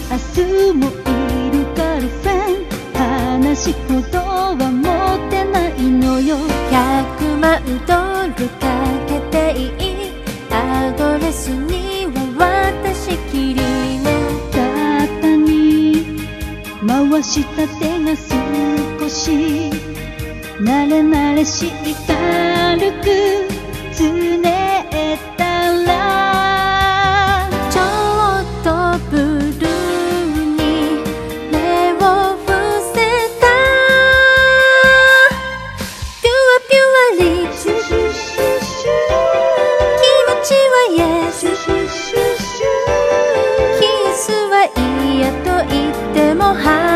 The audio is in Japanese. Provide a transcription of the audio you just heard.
明日もいるガールフレンド、話ほどは持ってないのよ。 100万ドルかけていいアドレスには私きりね。 肩に回した手が少し慣れ慣れしい軽くつねったら、 ちょっとブルーに目を伏せた。ピュアピュアリップ、気持ちはイエス、キスは嫌と言っても